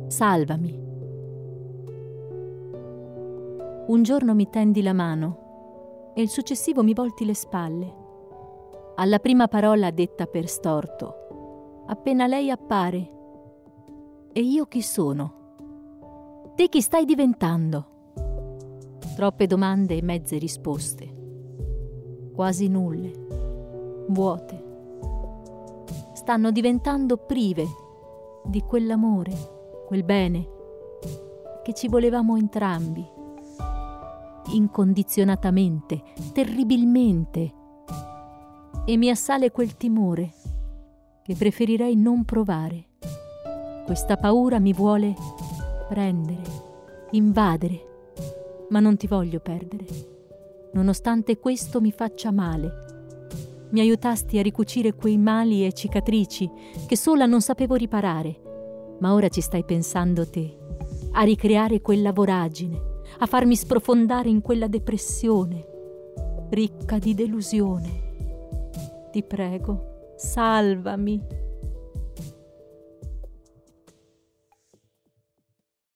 salvami. Un giorno mi tendi la mano e il successivo mi volti le spalle. Alla prima parola detta per storto, appena lei appare. E io chi sono? Te chi stai diventando? Troppe domande e mezze risposte. Quasi nulle, vuote. Stanno diventando prive di quell'amore, quel bene che ci volevamo entrambi. Incondizionatamente, terribilmente. E mi assale quel timore che preferirei non provare. Questa paura mi vuole prendere, invadere, ma non ti voglio perdere. Nonostante questo mi faccia male. Mi aiutasti a ricucire quei mali e cicatrici che sola non sapevo riparare, ma ora ci stai pensando te, a ricreare quella voragine, a farmi sprofondare in quella depressione, ricca di delusione. Ti prego, salvami.